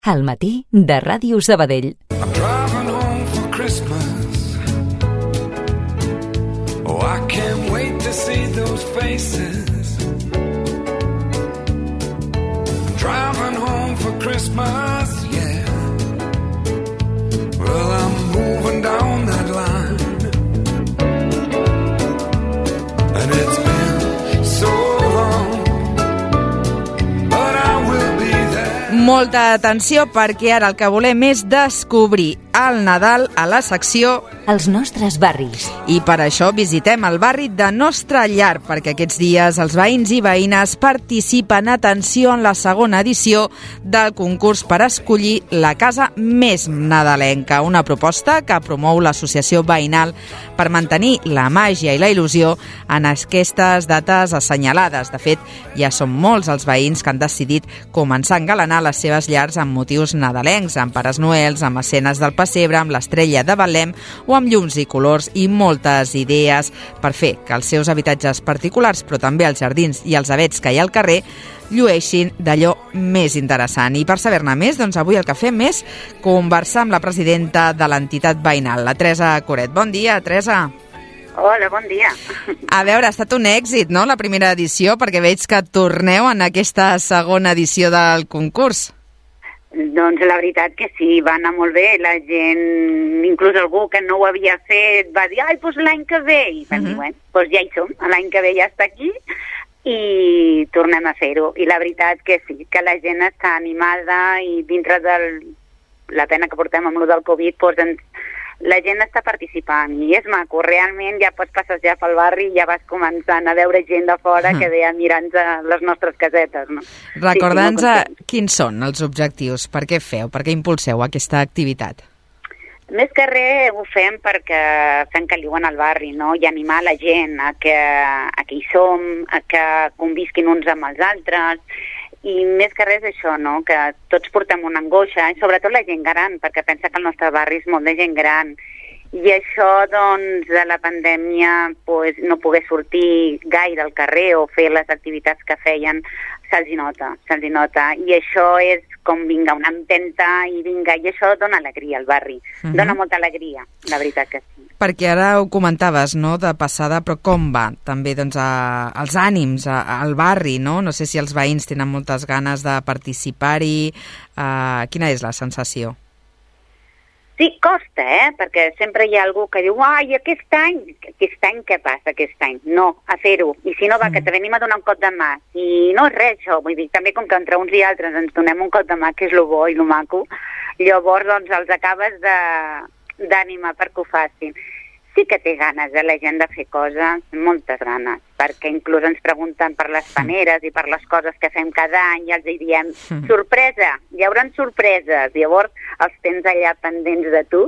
Al matí de Ràdio Sabadell. I'm driving home for Christmas. Oh, I can't wait to see those faces. I'm driving home for Christmas, yeah. Well, I'm moving down that line. And it's been so long, but I will be there. Molta atenció perquè ara el que volem és descobrir el Nadal a la secció Els nostres barris. i per això visitem el barri de Nostra Llar, perquè aquests dies els veïns i veïnes participen, atenció, en la segona edició del concurs per escollir la casa més nadalenca, una proposta que promou l'associació veïnal per mantenir la màgia i la il·lusió en aquestes dates assenyalades. De fet, ja són molts els veïns que han decidit començar a engalanar les seves llars amb motius nadalencs, amb pares noels, amb escenes del pessebre, amb l'estrella de Betlem o amb llums i colors i moltes idees per fer que els seus habitatges particulars, però també els jardins i els avets que hi ha al carrer, llueixin d'allò més interessant. I per saber-ne més, doncs avui el que fem és conversar amb la presidenta de l'entitat veïnal, la Teresa Coret. Bon dia, Teresa. Hola, bon dia. A veure, ha estat un èxit, no?, la primera edició, perquè veig que torneu en aquesta segona edició del concurs. Doncs la veritat que sí, va anar molt bé. La gent, inclús algú que no ho havia fet, va dir, ai, doncs l'any que ve. I vam dir, bueno, doncs ja hi som, l'any que ve ja està aquí i tornem a fer-ho. I la veritat que sí, que la gent està animada i dintre de la pena que portem amb lo del Covid, doncs la gent està participant i és maco. Realment ja pots passejar pel barri i ja vas començant a veure gent de fora que ve a mirar-nos les nostres casetes, no? Recorda'ns sí, quins són els objectius, per què feu, per què impulseu aquesta activitat? Més que res ho fem perquè fem que viuen al barri, no? I animar la gent a que hi som, a que convisquin uns amb els altres. I més que res això, no?, que tots portem una angoixa, i sobretot la gent gran, perquè pensa que el nostre barri és molt de gent gran. I això, doncs, de la pandèmia, pues, no poder sortir gaire al carrer o fer les activitats que feien, se'ls nota. I això és com, vinga, una empenta i vinga, i això dona alegria al barri. Dona molta alegria, la veritat que sí. Perquè ara ho comentaves, no?, de passada, però com va també, doncs, els ànims al barri, no? No sé si els veïns tenen moltes ganes de participar-hi. Quina és la sensació? Sí, costa, perquè sempre hi ha algú que diu, ai, aquest any què passa aquest any? No, a fer-ho. I si no va, que te venim a donar un cop de mà. I no és res, això. Vull dir, també com que entre uns i altres ens donem un cop de mà, que és lo bo i lo maco, llavors, doncs, els acabes d'animar perquè ho facin. Sí que té ganes la gent de fer coses, moltes ganes, perquè inclús ens pregunten per les paneres i per les coses que fem cada any i els diem, sorpresa, hi haurà sorpreses, llavors els tens allà pendents de tu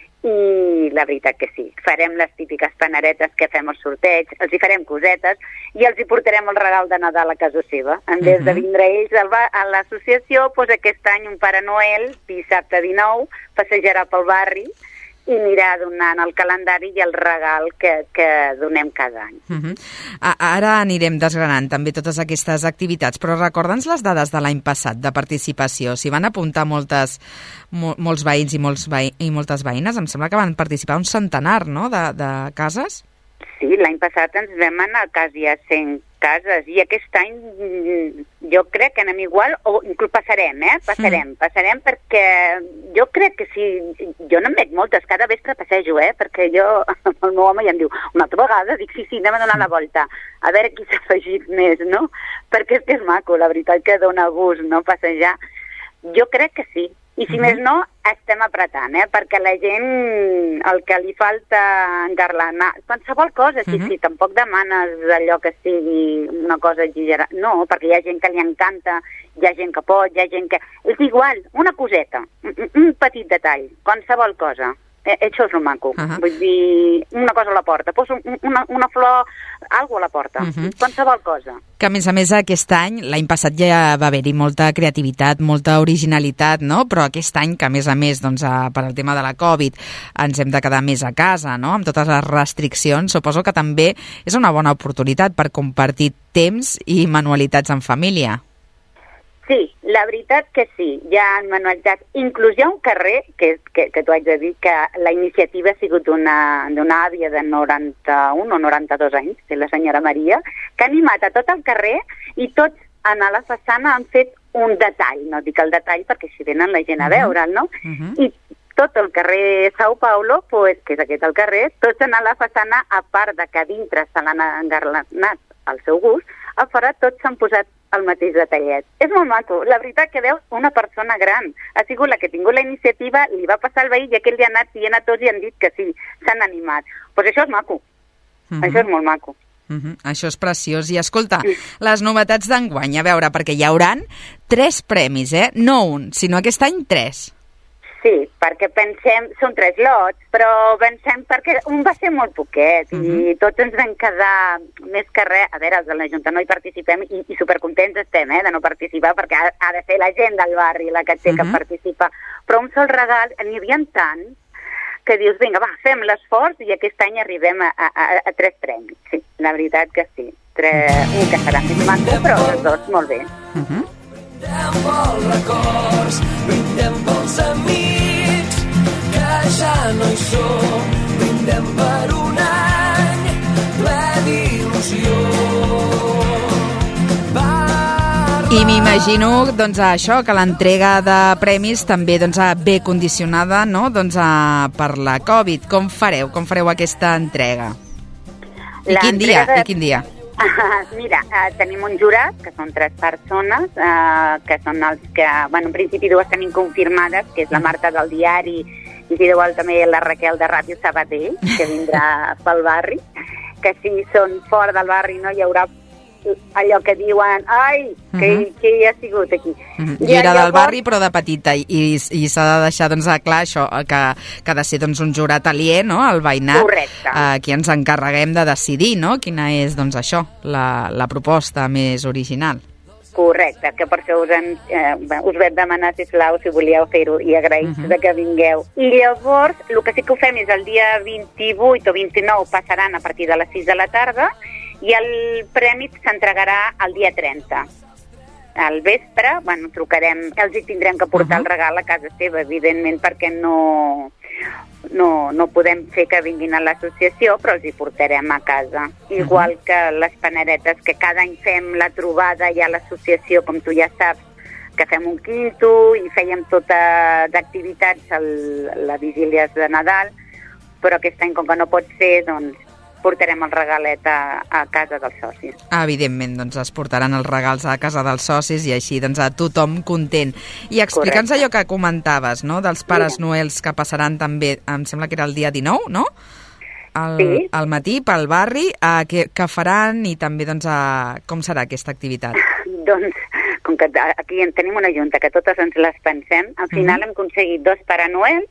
i la veritat que sí, farem les típiques paneretes que fem al sorteig, els hi farem cosetes i els hi portarem el regal de Nadal a casa seva. En vez de vindre ells a l'associació, doncs aquest any un Pare Noel, dissabte 19, passejarà pel barri i anirà donant el calendari i el regal que donem cada any. Ara anirem desgranant també totes aquestes activitats, però recorda'ns les dades de l'any passat de participació. S'hi van apuntar molts veïns i moltes veïnes. Em sembla que van participar un centenar, no?, de cases. Sí, l'any passat ens vam anar quasi a 100 cases i aquest any jo crec que anem igual o inclús passarem passarem perquè jo crec que sí, jo no en veig moltes, cada vespre passejo, perquè jo, el meu home ja em diu una altra vegada, dic sí, anem a donar la volta a veure qui s'ha afegit més, no? Perquè és que és maco, la veritat que dona gust, no?, passejar. Jo crec que sí. I si més no, estem apretant, perquè la gent, el que li falta engarlanar, qualsevol cosa, sí, tampoc demanes allò que sigui una cosa exagerada. No, perquè hi ha gent que li encanta, hi ha gent que pot, hi ha gent que... És igual, una coseta, un petit detall, qualsevol cosa. Això és el maco. Vull dir, una cosa a la porta, poso una flor, alguna a la porta, qualsevol cosa. Que a més aquest any, l'any passat ja va haver-hi molta creativitat, molta originalitat, no? Però aquest any, que a més, doncs, per al tema de la Covid, ens hem de quedar més a casa, no?, amb totes les restriccions, suposo que també és una bona oportunitat per compartir temps i manualitats en família. Sí, la veritat que sí, ja han manualitzat. Inclús hi ha un carrer, que t'ho haig de dir, que la iniciativa ha sigut d'una àvia de 91 o 92 anys, la senyora Maria, que ha animat a tot el carrer i tots a la façana han fet un detall, no dic el detall perquè així venen la gent a veure'l, no? I tot el carrer Sao Paulo, pues, que és aquest el carrer, tots a la façana, a part de que dintre se l'han engarlanat al seu gust, a fora tots s'han posat el mateix detallet. És molt maco. La veritat que veus una persona gran. Ha sigut la que ha tingut la iniciativa, li va passar al veí i aquell li ha anat dient a tots i han dit que sí, s'han animat. Doncs això és maco. Això és molt maco. Això és preciós. I escolta, les novetats d'enguany, a veure, perquè hi hauran 3 premis, no un, sinó aquest any 3. Sí, perquè pensem, són 3 lots, però pensem perquè un va ser molt poquet i tots ens vam quedar més que res. A veure, els de la Junta no hi participem i supercontents estem de no participar perquè ha de ser la gent del barri la que té que participar. Però un sol regal, n'hi havia tants que dius, vinga, va, fem l'esforç i aquest any arribem a 3 premis. Sí, la veritat que sí. Un que serà més maco, però els 2 molt bé. Brindem pels records, brindem pels amics que ja no hi som, brindem per un any ple d'il·lusió. I m'imagino, doncs, això, que l'entrega de premis també ve condicionada, no?, per la Covid. Com fareu aquesta entrega? I quin dia? Mira, tenim un jurat, que són 3 persones, que són els que, bueno, en principi 2 tenim confirmades, que és la Marta del diari i si deu també la Raquel de Ràdio Sabadell, que vindrà pel barri, que si són fora del barri no hi haurà allò que diuen, ai, que hi ha sigut aquí. I era del barri però de petita i s'ha de deixar clar això, que ha de ser un jurat aliè, no?, al veïnat. Correcte. Aquí ens encarreguem de decidir, no?, quina és això, la proposta més original. Correcte, que per això us vam demanar, sisplau, si volíeu fer-ho i agraïts que vingueu. I llavors, el que sí que ho fem és el dia 28 o 29 passaran a partir de les 6 de la tarda i el premi s'entregarà el dia 30. Al vespre, trucarem, els hi tindrem que portar el regal a casa seva, evidentment, perquè no podem fer que vinguin a l'associació, però els hi portarem a casa. Igual que les paneretes, que cada any fem la trobada ja a l'associació, com tu ja saps, que fem un quinto i fèiem tota d'activitats la vigília de Nadal, però aquest any, com que no pot ser, doncs portarem el regalet a casa dels socis. Evidentment, es portaran els regals a casa dels socis i així a tothom content. I explica'ns allò que comentaves, no?, dels Pares Noels que passaran també, em sembla que era el dia 19, no?, al matí pel barri, què faran i també com serà aquesta activitat? Doncs, com que aquí tenim una junta que totes ens les pensem, al final hem aconseguit 2 Pares Noels,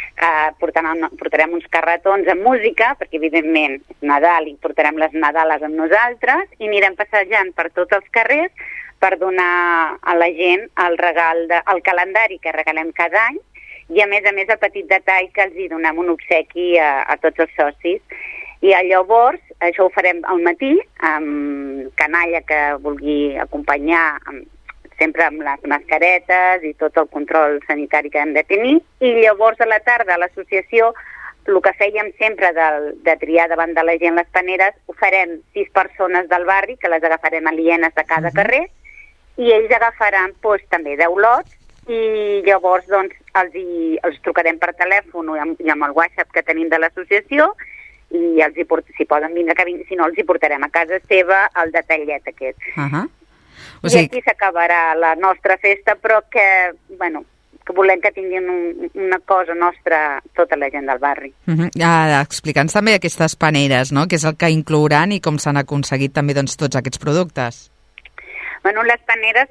portarem uns carretons amb música, perquè evidentment és Nadal i portarem les Nadales amb nosaltres i anirem passejant per tots els carrers per donar a la gent el calendari que regalem cada any i a més el petit detall que els hi donem un obsequi a tots els socis. I llavors això ho farem al matí amb canalla que vulgui acompanyar sempre amb les mascaretes i tot el control sanitari que hem de tenir, i llavors a la tarda a l'associació el que fèiem sempre de triar davant de la gent les paneres, ho farem 6 persones del barri, que les agafarem alienes de cada carrer, i ells agafaran també 10 lots, i llavors els trucarem per telèfon i amb el WhatsApp que tenim de l'associació, i si poden vindre, si no els hi portarem a casa seva el detallet aquest. I aquí s'acabarà la nostra festa, però que volem que tinguin una cosa nostra tota la gent del barri. Explica'ns també aquestes paneres, no?, què és el que inclouran i com s'han aconseguit també tots aquests productes. Les paneres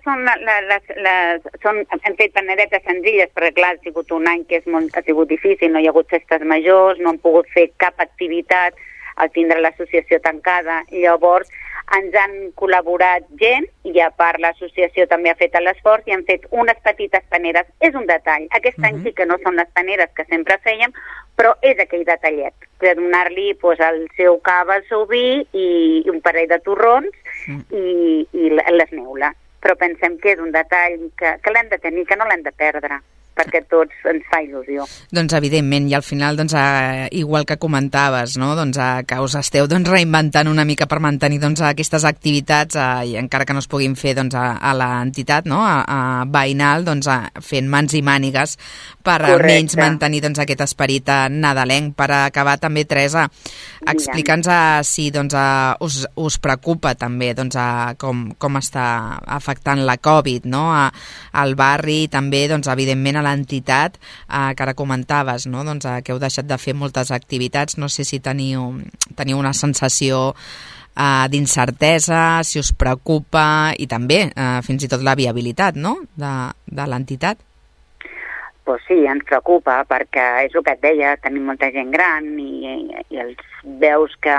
hem fet paneretes senzilles, perquè clar, ha sigut un any que ha sigut difícil, no hi ha hagut festes majors, no hem pogut fer cap activitat al tindre l'associació tancada, i llavors ens han col·laborat gent i a part l'associació també ha fet l'esforç i han fet unes petites paneres. És un detall. Aquest any sí que no són les paneres que sempre fèiem, però és aquell detallet de donar-li el seu cava, el seu vi i un parell de torrons i les neules. però pensem que és un detall que l'hem de tenir, que no l'hem de perdre, perquè a tots ens fa il·lusió. Doncs evidentment, i al final, doncs, igual que comentaves, no? Doncs, que us esteu reinventant una mica per mantenir aquestes activitats, i encara que no es puguin fer a l'entitat, no? a veïnal, fent mans i mànigues per almenys mantenir aquest esperit nadalenc. Per acabar també, Teresa, explica'ns si us preocupa també com està afectant la Covid, no? al barri i també, evidentment, a l'entitat, que ara comentaves, no? Que heu deixat de fer moltes activitats. No sé si teniu una sensació d'incertesa, si us preocupa, i també fins i tot la viabilitat, no? de l'entitat. Pues sí, ens preocupa, perquè és el que et deia, tenim molta gent gran i els veus que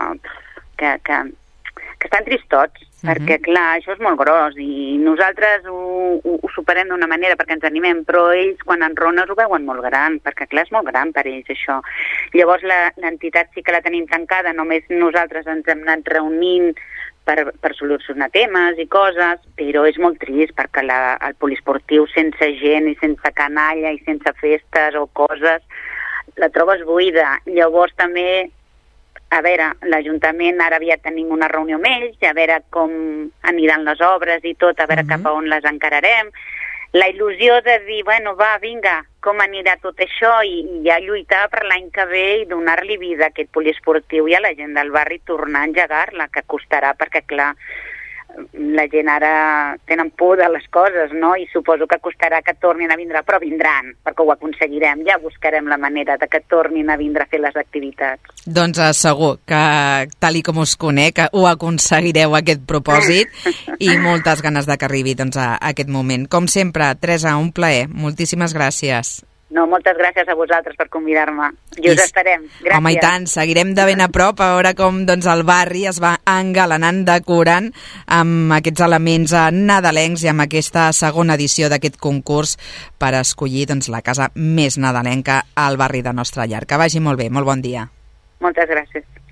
estan tristots, perquè clar, això és molt gros i nosaltres ho superem d'una manera perquè ens animem, però ells quan enrones ho veuen molt gran, perquè clar, és molt gran per ells això. Llavors l'entitat sí que la tenim tancada, només nosaltres ens hem anat reunint per solucionar temes i coses, però és molt trist perquè el poliesportiu sense gent i sense canalla i sense festes o coses la trobes buida. Llavors també, a veure, l'Ajuntament ara aviat tenim una reunió amb ells, a veure com aniran les obres i tot, a veure cap a on les encararem. La il·lusió de dir, bueno, va, vinga, com anirà tot això i ja lluitar per l'any que ve i donar-li vida a aquest poliesportiu i a la gent del barri tornar a engegar-la, que costarà perquè, clar, la gent ara tenen por de les coses, no? I suposo que costarà que tornin a vindre, però vindran, perquè ho aconseguirem, ja buscarem la manera de que tornin a vindre a fer les activitats. Doncs segur que, tal i com us conec, ho aconseguireu aquest propòsit i moltes ganes de que arribi a aquest moment. Com sempre, Teresa, un plaer. Moltíssimes gràcies. No, moltes gràcies a vosaltres per convidar-me. I us esperem. Gràcies. Home, i tant, seguirem de ben a prop a veure com el barri es va engalanant, decorant amb aquests elements nadalencs i amb aquesta segona edició d'aquest concurs per escollir la casa més nadalenca al barri de Nostra Llar. Que vagi molt bé, molt bon dia. Moltes gràcies.